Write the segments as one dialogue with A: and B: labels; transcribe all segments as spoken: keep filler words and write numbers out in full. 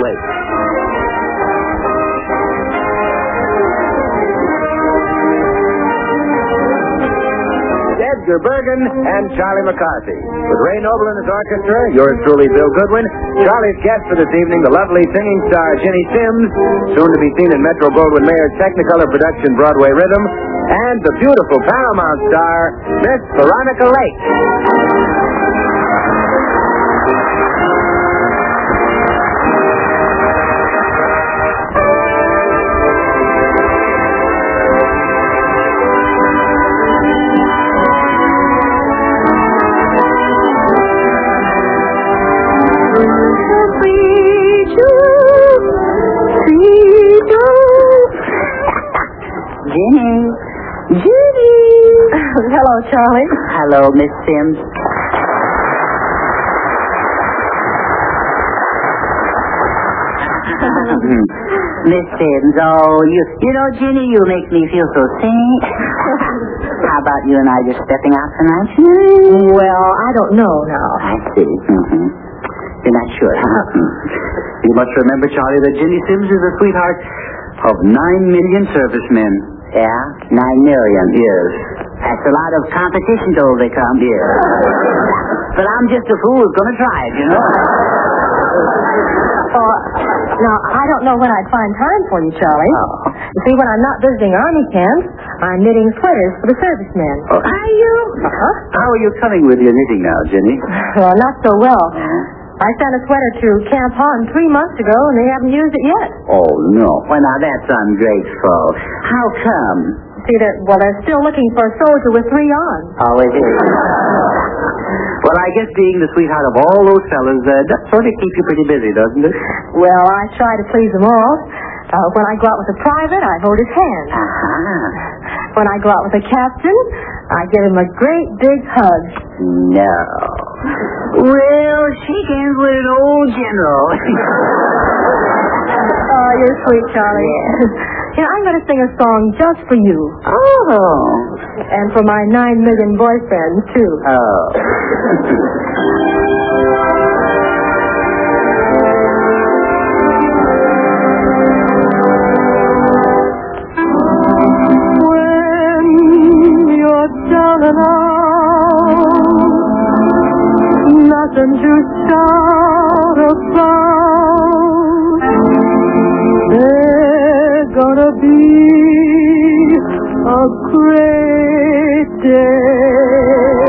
A: Wait. Edgar Bergen and Charlie McCarthy. With Ray Noble and his orchestra, yours truly, Bill Goodwin. Charlie's guest for this evening, the lovely singing star Ginny Sims, soon to be seen in Metro-Goldwyn-Mayer's Technicolor production Broadway Rhythm, and the beautiful Paramount star, Miss Veronica Lake.
B: Ginny.
C: Ginny. Hello, Charlie.
B: Hello, Miss Sims. Miss Sims, oh, you you know, Ginny, you make me feel so sane. How about you and I just stepping out tonight?
C: Well, I don't know now.
B: I see. Mm-hmm. You're not sure, huh? You must remember, Charlie, that Ginny Sims is the sweetheart of nine million servicemen. Yeah? Nine million. Yes. That's a lot of competition to overcome, yes. But I'm just a fool who's going to try it, you know?
C: Uh, now, I don't know when I'd find time for you, Charlie.
B: Oh.
C: You see, when I'm not visiting Army camps, I'm knitting sweaters for the servicemen.
B: Oh, are you?
C: Uh-huh.
B: How are you coming with your knitting now, Ginny?
C: Well, not so well.
B: Uh-huh.
C: I sent a sweater to Camp Hahn three months ago, and they haven't used it yet.
B: Oh, no. Well, now, that's ungrateful. How come?
C: See, they're, well, they're still looking for a soldier with three arms.
B: Oh, it is. Well, I guess being the sweetheart of all those fellas uh, does sort of keep you pretty busy, doesn't it?
C: Well, I try to please them all. Uh, when I go out with a private, I hold his hand.
B: Uh-huh.
C: When I go out with a captain, I give him a great big hug.
B: No. Well, shake hands with an old general.
C: Oh, you're sweet, Charlie.
B: Yeah.
C: You know, I'm going to sing a song just for you.
B: Oh.
C: And for my nine million boyfriends, too.
B: Oh.
C: When you're down and out, nothing to shout about. There's gonna be a great day.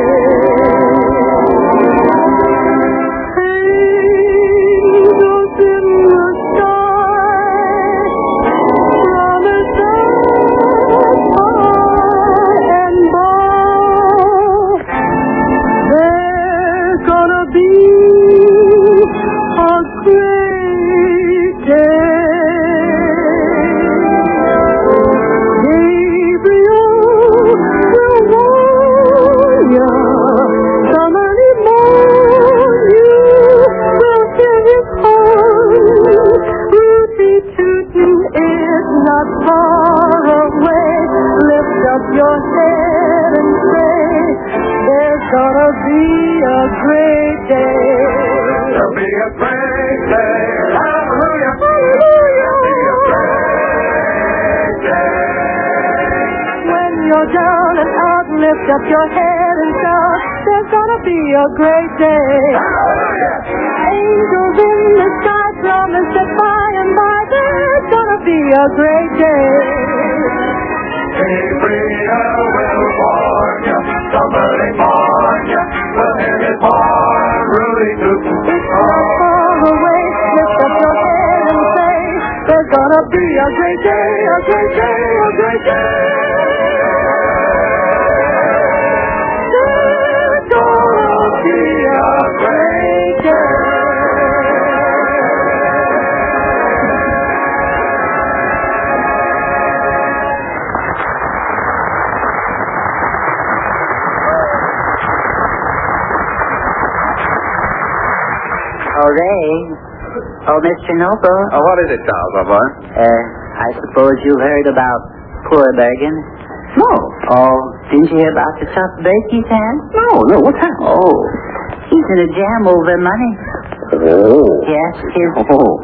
C: Angels in the sky promise us high and low. There's gonna be a great day. Your head and say, there's gonna be a great day.
A: There'll be a great day. Hallelujah. Hallelujah. There'll be a great day.
C: When you're down and out, lift up your head and shout, there's gonna be a great day.
A: Hallelujah.
C: Angels in the sky promise that by and by there's gonna be a great day.
A: Frida will warn you, somebody warn you, the head is born, Rudy Toot.
C: It's not far away, lift up your head and say, there's gonna be a great day, a great day, a great day. There's gonna be a great day.
B: Oh, they? Oh, Mister Noble?
A: Oh, what is it, Charles, my boy?
B: Uh, I suppose you've heard about poor Bergen?
A: No.
B: Oh, didn't you hear about the tough break he's had?
A: No, no, what's happened?
B: Oh, he's in a jam over money.
A: Oh.
B: Yes, his...
A: Oh.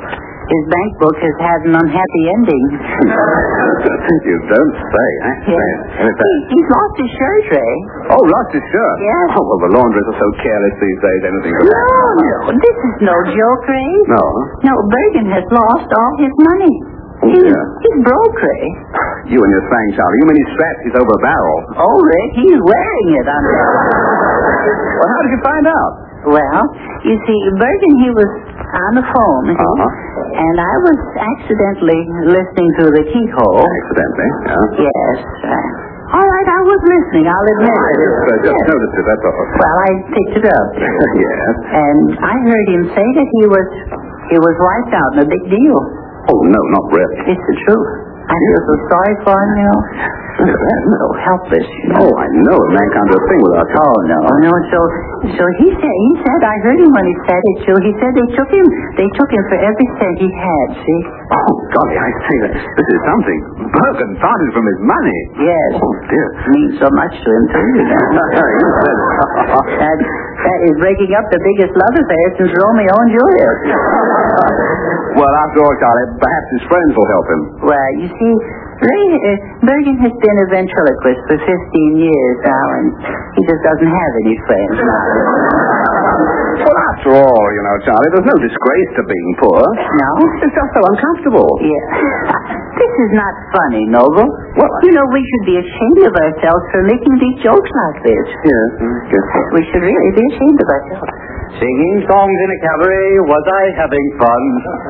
B: His bank book has had an unhappy ending.
A: You don't say, eh?
B: Yes. He, he's lost his shirt, Ray.
A: Oh, lost his shirt?
B: Yes.
A: Oh, well, the laundries are so careless these days, anything could
B: No, no, this is no joke, Ray.
A: No?
B: No, Bergen has lost all his money.
A: Oh,
B: He,
A: yeah.
B: He's broke, Ray.
A: You and your slang, Charlie. You mean he's strapped, he's over a barrel.
B: Oh, Rick, he's wearing it on there.
A: Well, how did you find out?
B: Well, you see, Bergen, he was on the phone,
A: Uh-huh.
B: and I was accidentally listening through the keyhole.
A: Accidentally, yeah.
B: Yes. Uh, all right, I was listening, I'll admit it.
A: Uh, just
B: Yes.
A: noticed it, that's all.
B: Well, I picked it up.
A: Yes.
B: And I heard him say that he was he was wiped out in a big deal.
A: Oh, no, not really.
B: It's the truth. I feel so sorry for him, you know.
A: Look at that.
B: So helpless, you know.
A: Oh, I know. A man can't do a thing without you.
B: Oh no, no. So, so he said. He said. I heard him when he said it too. He said they took him. They took him for every cent he had. See?
A: Oh, golly, I say that. This is something. Bergen parted from his money.
B: Yes.
A: Oh, dear.
B: Means so much to him too. You know.
A: You said it.
B: that that is breaking up the biggest love affair since Romeo and Juliet.
A: Well, after all, Charlie, perhaps his friends will help him.
B: Well, you see, Ray, uh, Bergen has been a ventriloquist for fifteen years now, and he just doesn't have any friends now.
A: Well, after all, you know, Charlie, there's no disgrace to being poor.
B: No?
A: It's just so uncomfortable.
B: Yeah. This is not funny, Noble.
A: Well,
B: You know, we should be ashamed of ourselves for making these jokes like this.
A: Yes, yes.
B: We should really be ashamed of ourselves.
A: Singing songs in a cabaret, was I having fun?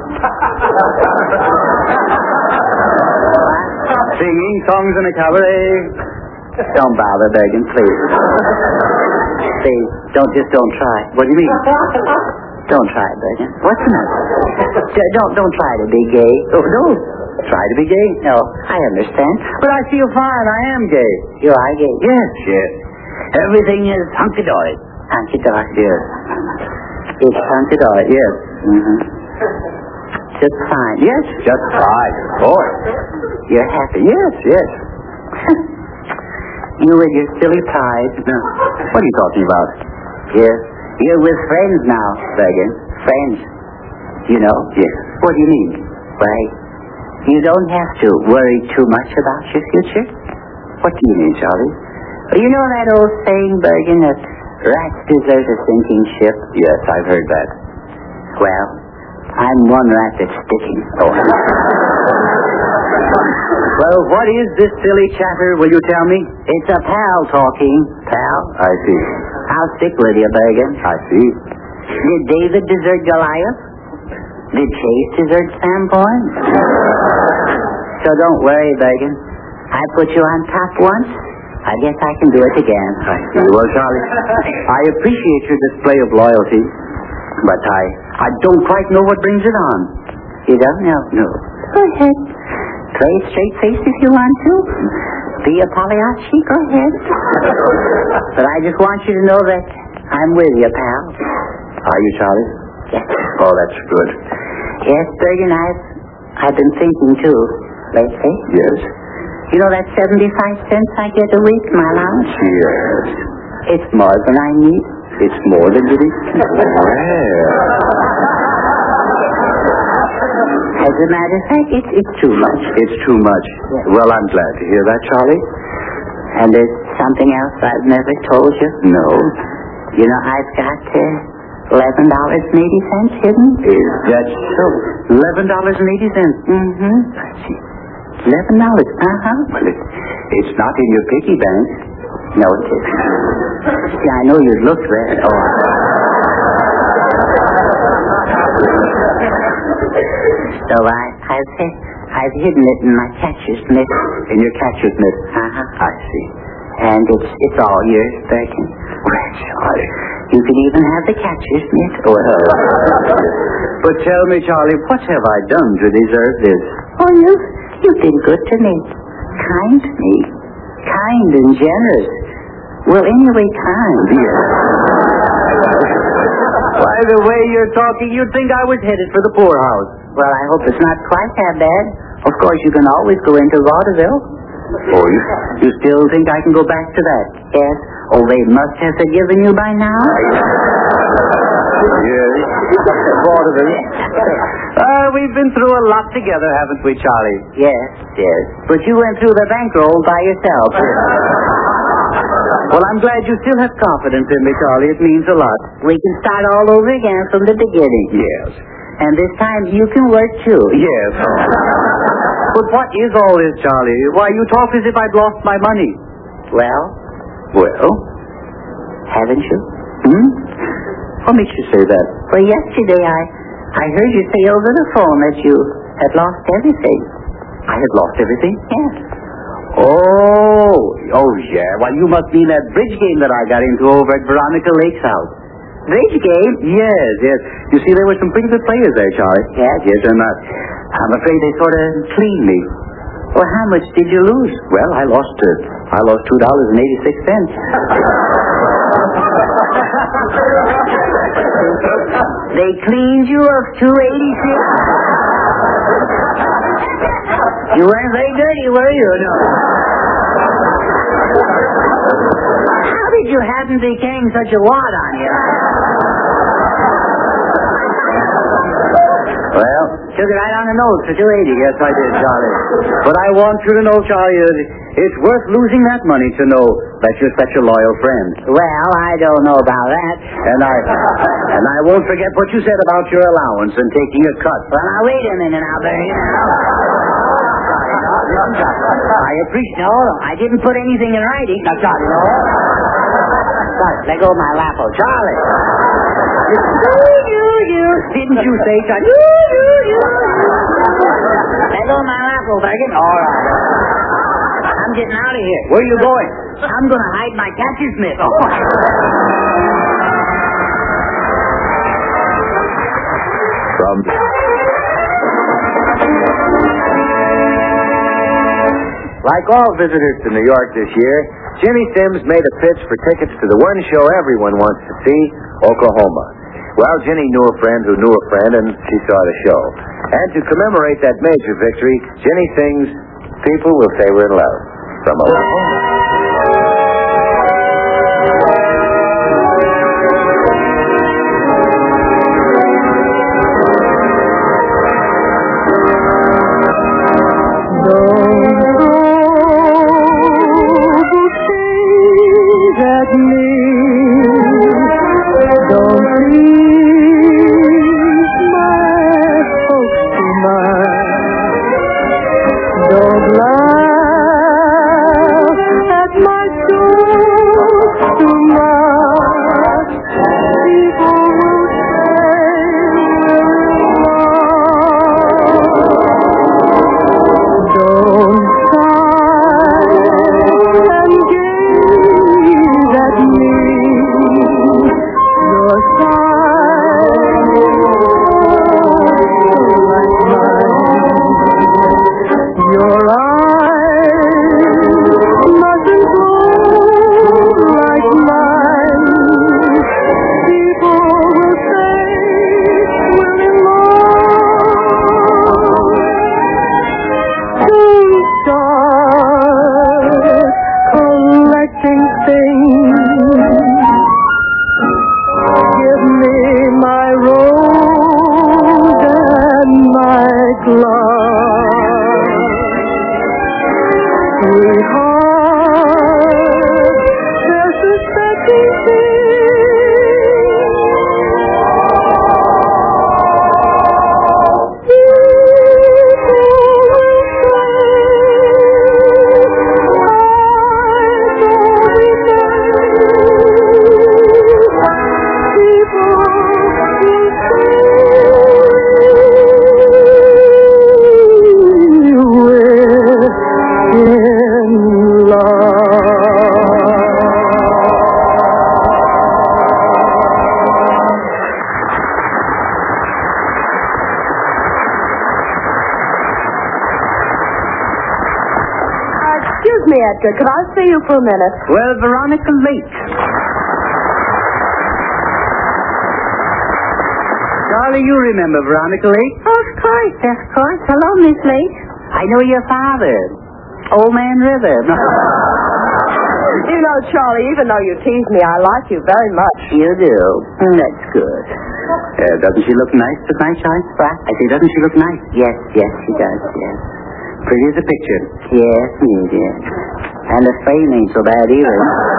A: Singing songs in a cabaret.
B: Don't bother, Bergen, please. Please, don't, just don't try.
A: What do you mean?
B: Don't try, Bergen. What's the matter? D- Don't, don't try to be gay.
A: Oh, no. Try to be gay.
B: No, I understand.
A: But I feel fine. I am gay.
B: You are gay.
A: Yes, yes. Everything is hunky-dory.
B: Hunky-dory.
A: Yes.
B: It's hunky-dory.
A: Yes.
B: Mm-hmm. Just fine.
A: Yes, just fine. Boy.
B: You're happy.
A: Yes, yes.
B: You with your silly pride.
A: Now, what are you talking about?
B: You're, you're with friends now, Bergen. Friends. You know?
A: Yes.
B: What do you mean? Why, you don't have to worry too much about your future.
A: What do you mean, Charlie?
B: Well, you know that old saying, Bergen, that rats desert a sinking ship?
A: Yes, I've heard that.
B: Well, I'm one rat that's sticking.
A: Oh. Well, what is this silly chatter, will you tell me?
B: It's a pal talking. Pal?
A: I see.
B: I'll stick with you, Bergen.
A: I see.
B: Did David desert Goliath? Did Chase desert Sanborn? So don't worry, Bergen. I put you on top once. I guess I can do it again.
A: I see. Well, Charlie, I appreciate your display of loyalty, but I, I don't quite know what brings it on.
B: You don't know?
A: No.
B: Go ahead. Play a straight face if you want to. Be a Pagliacci, go ahead. But I just want you to know that I'm with you, pal.
A: Are you, Charlie?
B: Yes.
A: Oh, that's good.
B: Yes, Bergen, I've, I've been thinking, too, lately.
A: Yes.
B: You know that seventy-five cents I get a week, my allowance?
A: Yes.
B: It's more than I need.
A: It's more than you need. Well.
B: As a matter of fact, it's, it's too much.
A: It's too much.
B: Yes.
A: Well, I'm glad to hear that, Charlie.
B: And there's something else I've never told you.
A: No.
B: You know, I've got uh, eleven dollars and eighty cents hidden.
A: Is that so? Eleven dollars and eighty cents.
B: Mm-hmm.
A: I see.
B: Eleven dollars. Uh-huh.
A: Well, it, it's not in your piggy bank.
B: No, it isn't. See, I know you'd look there. Oh. So I, I've, I've hidden it in my catcher's mitt.
A: In your catcher's mitt.
B: Uh-huh.
A: I see.
B: And it's it's all yours, Bergen.
A: Well, Charlie.
B: You can even have the catcher's mitt.
A: Well. But tell me, Charlie, what have I done to deserve this?
B: Oh, you've, you've been good to me. Kind to me. Kind and generous. Well, anyway, kind.
A: Yes. By the way you're talking, you'd think I was headed for the poorhouse.
B: Well, I hope it's not quite that bad. Of course, you can always go into vaudeville.
A: Oh, you, you still think I can go back to that?
B: Yes. Oh, they must have forgiven you by now.
A: Yes. Vaudeville. Uh,
B: Well, we've been through a lot together, haven't we, Charlie?
D: Yes, yes. But you went through the bankroll by yourself.
B: Well, I'm glad you still have confidence in me, Charlie. It means a lot.
D: We can start all over again from the beginning.
B: Yes.
D: And this time you can work too.
B: Yes. But what is all this, Charlie? Why, you talk as if I'd lost my money.
D: Well,
B: Well?
D: haven't you?
B: Hmm? What makes you say that?
D: Well, yesterday I, I heard you say over the phone that you had lost everything.
B: I had lost everything?
D: Yes.
B: Oh, oh yeah. Well, you must mean that bridge game that I got into over at Veronica Lake's house.
D: Bridge game?
B: Yes, yes. You see, there were some pretty good players there, Charlie.
D: Yes?
B: Yes, and uh, I'm afraid they sort of cleaned me.
D: Well, how much did you lose?
B: Well, I lost uh, I lost two dollars and eighty-six cents.
D: They cleaned you of two eighty-six. You weren't very dirty, were you? No. How did you happen to be carrying such a wad on you?
B: Well,
D: Took it right on the nose for two eighty.
B: yes, I did, Charlie. But I want you to know, Charlie, that it's worth losing that money to know that you're such a loyal friend.
D: Well, I don't know about that.
B: And I and I won't forget what you said about your allowance and taking a cut.
D: Well, now, wait a minute now, Barry. I appreciate. No, I didn't put anything in writing. Now, Charlie, no. Sorry, let go of my lap, oh, Charlie. You, you, you. Didn't you say, Charlie? You, you, you. Let go of my lap, oh, Barry. All right. I'm getting out of here.
B: Where are you going?
D: I'm going to hide my catcher's mitt. Oh.
A: From Like all visitors to New York this year, Ginny Sims made a pitch for tickets to the one show everyone wants to see, Oklahoma. Well, Ginny knew a friend who knew a friend, and she saw the show. And to commemorate that major victory, Ginny sings People Will Say We're in Love from Oklahoma.
C: Excuse me, Edgar. Could I see you for a minute?
B: Well, Veronica Lake. Charlie, you remember Veronica Lake?
D: Of course, of course. Hello, Miss Lake. I know your father, Old Man River.
C: You know, Charlie, even though you tease me, I like you very much.
B: You do. That's good. Uh, doesn't she look nice tonight, Charlie? What? I say, doesn't she look nice? Yes, yes, she does, yes. Pretty as a picture. Yes, indeed, yes. And the frame ain't so bad either.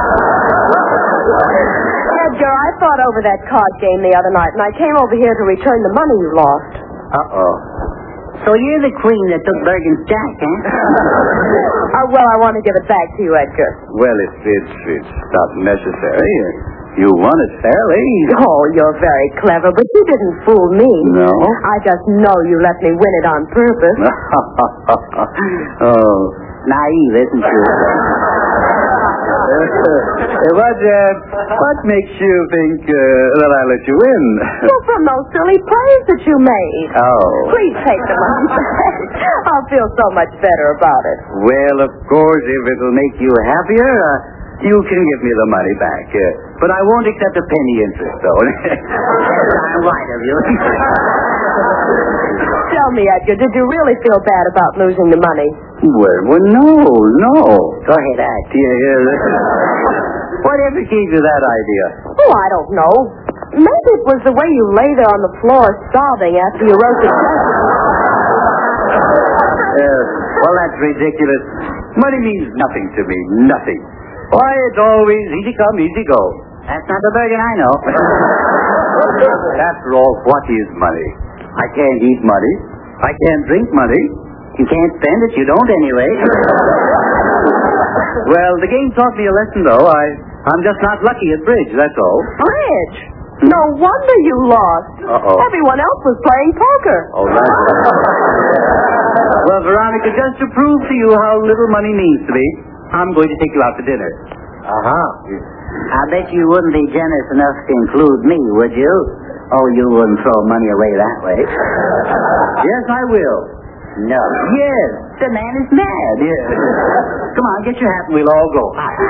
C: Edgar, I thought over that card game the other night, and I came over here to return the money you lost.
B: Uh-oh. So you're the queen that took Bergen's jack, huh?
C: Oh, well, I want to give it back to you, Edgar.
A: Well, it's, it's, it's not necessary. You won it fairly.
C: Oh, you're very clever, but you didn't fool me.
A: No?
C: I just know you let me win it on purpose.
B: Oh, naive, isn't she?
A: Uh, what, uh, what makes you think uh, that I let you win?
C: Well, from those silly plays that you made.
A: Oh.
C: Please take the money back. I'll feel so much better about it.
A: Well, of course, if it'll make you happier, uh, you can give me the money back. Uh, but I won't accept a penny interest, though.
B: I'm right of you.
C: Tell me, Edgar, did you really feel bad about losing the money?
A: Well, well, no, no.
B: Go ahead, Ed.
A: Yeah, yeah. Whatever gave you that idea?
C: Oh, I don't know. Maybe it was the way you lay there on the floor sobbing after you wrote the check.
A: Uh, well, that's ridiculous. Money means nothing to me. Nothing. Why, it's always easy come, easy go.
B: That's not the Bergen I know.
A: After all, what is money? I can't eat money. I can't drink money.
B: You can't spend it. You don't anyway.
A: Well, the game taught me a lesson, though. I, I'm just not lucky at bridge, that's all.
C: Bridge? No wonder you lost.
A: Uh-oh.
C: Everyone else was playing poker.
A: Oh, that's Well, Veronica, just to prove to you how little money means to me, I'm going to take you out to dinner.
B: Uh-huh. I bet you wouldn't be generous enough to include me, would you? Oh, you wouldn't throw money away that way.
A: Yes, I will.
B: No.
A: Yes.
B: The man is mad.
A: Yes. Come on, get your hat and we'll all go.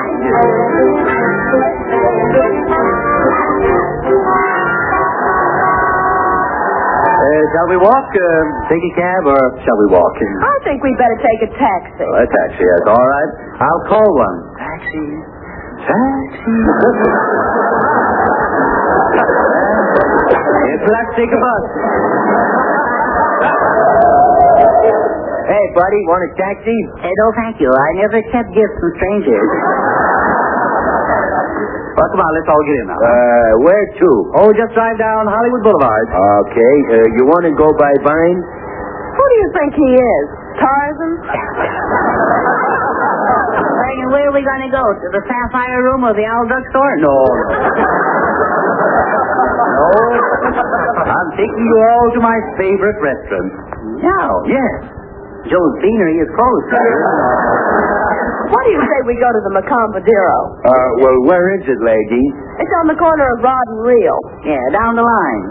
A: Uh, shall we walk, uh, take a cab, or shall we walk?
C: I think we'd better take a taxi.
A: Oh, a taxi, yes. All right. I'll call one. Taxi. Taxi. Yes, let's take a bus. Hey, buddy, want a taxi?
B: Hey, no, thank you. I never accept gifts from strangers.
A: Well, come on, let's all get in now. Uh, where to? Oh, just drive down Hollywood Boulevard. Okay. Uh, you want to go by Vine?
C: Who do you think he is? Tarzan?
B: Bergen, where are we going to go? To the Sapphire Room or the Owl Drug Store?
A: No, no. No. I'm taking you all to my favorite restaurant.
B: No.
A: Yes.
B: Joe's Beanery is closed.
C: What do you say we go to the Macombadero?
A: Uh, well, where is it, lady?
C: It's on the corner of Rod and Reel.
B: Yeah, down the line.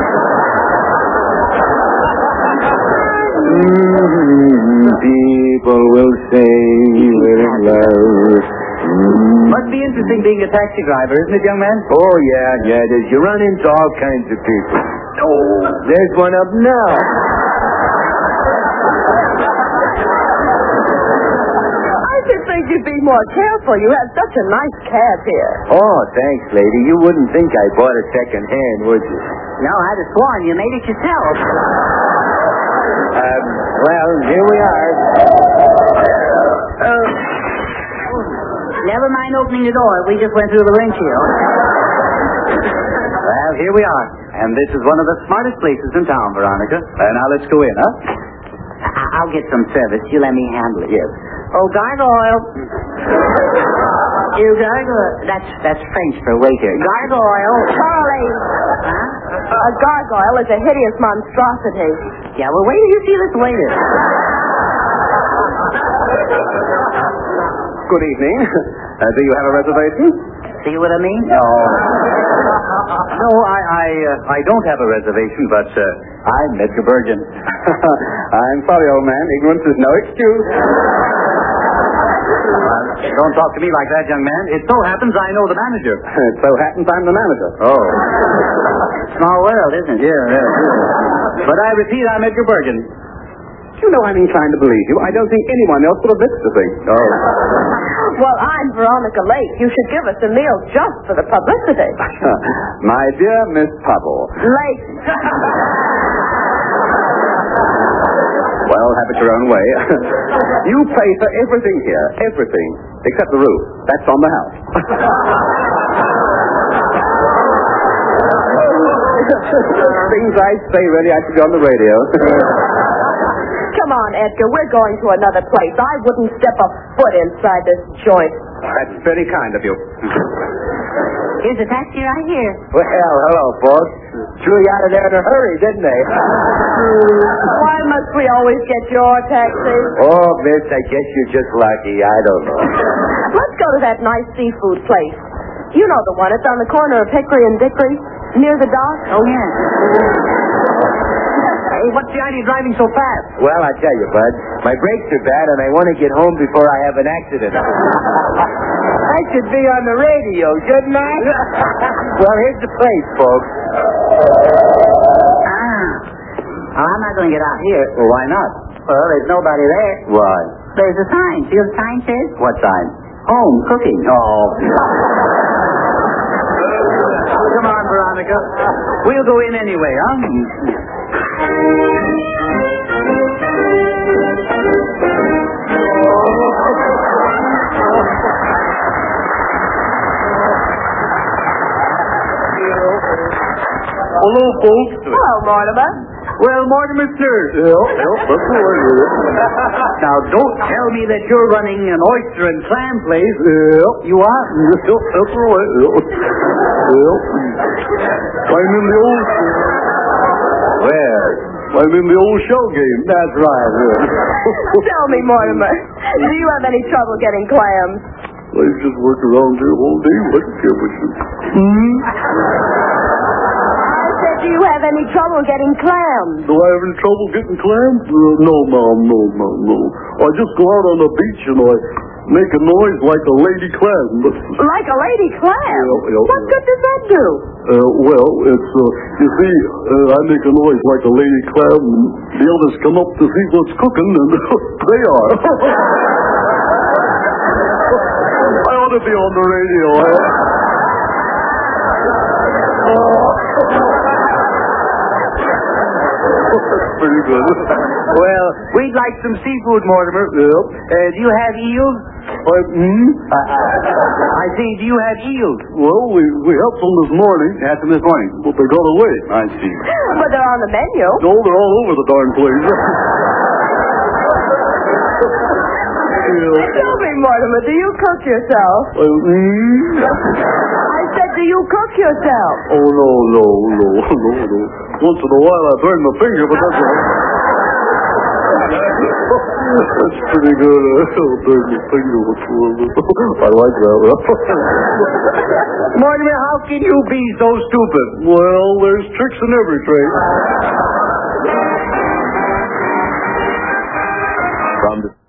A: Mm-hmm. People will say we're in love. Mm. Must be interesting being a taxi driver, isn't it, young man? Oh, yeah, yeah, it is. You run into all kinds of people. Oh, there's one up now.
C: I should think you'd be more careful. You have such a nice cab here.
A: Oh, thanks, lady. You wouldn't think I bought it second hand, would you?
B: No, I'd have sworn you made it yourself.
A: Um, well, here we are.
B: Uh, never mind opening the door. We just went through the windshield.
A: Well, here we are. And this is one of the smartest places in town, Veronica. Uh, now let's go in, huh?
B: I- I'll get some service. You let me handle it.
A: Yes.
B: Oh, gargoyle. You gargoyle. That's that's French for waiter. Gargoyle.
C: Charlie!
B: Huh?
C: A gargoyle is a hideous monstrosity.
B: Yeah, well, wait till you see this waiter.
A: Good evening. Uh, do you have a reservation?
B: See what I mean?
A: No. No, I I, uh, I don't have a reservation, but uh, I'm Edgar Bergen. I'm sorry, old man. Ignorance is no excuse. Uh, don't talk to me like that, young man. It so happens I know the manager. It so happens I'm the manager. Oh.
B: Small world, isn't it?
A: Yeah, yeah, yeah. But I repeat, I'm Edgar Bergen.
E: You know, I'm inclined to believe you. I don't think anyone else would have missed the thing. Oh.
C: Well, I'm Veronica Lake. You should give us a meal just for the publicity.
E: My dear Miss Pubble.
C: Lake.
E: Well, have it your own way. You pay for everything here. Everything. Except the roof. That's on the house. Things I say, really, I should be on the radio.
C: Come on, Edgar. We're going to another place. I wouldn't step a foot inside this joint.
E: That's very kind of you.
D: Here's a taxi right here.
A: Well, hello, folks. Threw you out of there in a hurry, didn't they?
C: Why must we always get your taxi?
A: Oh, miss, I guess you're just lucky. I don't know.
C: Let's go to that nice seafood place. You know the one. It's on the corner of Hickory and Dickory, near the dock.
D: Oh, yeah. Hey, what's the idea of driving so fast?
A: Well, I tell you, Bud, my brakes are bad, and I want to get home before I have an accident. I should be on the radio, shouldn't I? Well, here's the place, folks.
D: Ah. Oh, I'm not going to get out here.
B: Well, why not?
D: Well, there's nobody there.
B: Why?
D: There's a sign. See what the sign says?
B: What sign?
D: Home cooking.
B: Oh.
D: Come on, Veronica. We'll go in anyway, huh?
E: Hello, folks.
C: Hello, Mortimer.
E: Well, Mortimer, sir. Yeah, yeah, that's the way it is.
D: Now, don't tell me that you're running an oyster and clam place.
E: Yeah.
D: You are?
E: Yeah, that's the way. Yeah. Yeah. I'm in the old...
A: Where?
E: I'm in the old shell game. That's right. Yeah.
C: Tell me, Mortimer, do you have any trouble getting clams?
E: I just work around here all day. What can we do? Hmm?
C: I said, do you have any trouble getting clams?
E: Do I have any trouble getting clams? Uh, no, Mom, no, no, no. I just go out on the beach and I make a noise like a lady clam.
C: Like a lady clam?
E: Yeah, yeah,
C: what
E: yeah.
C: good does that do?
E: Uh, well, it's, uh, you see, uh, I make a noise like a lady clam, and the others come up to see what's cooking, and they are. I ought to be on the radio, eh? That's pretty good.
D: Well, we'd like some seafood, Mortimer.
E: Yep.
D: Uh, do you have eels?
E: I, hmm?
D: Uh, I say, do you have eels?
E: Well, we, we had some this morning.
B: Had some this morning.
E: But they got away.
B: I see.
C: But they're on the menu.
E: No, they're all over the darn place.
C: Tell me, Mortimer, do you cook yourself?
E: Uh, hmm?
C: I said, do you cook yourself?
E: Oh, no, no, no, no, no. Once in a while I burn my finger, but that's all. That's pretty good. I'll burn my finger before. I like that.
D: Mortimer, how can you be so stupid?
E: Well, there's tricks in every trade.
A: From the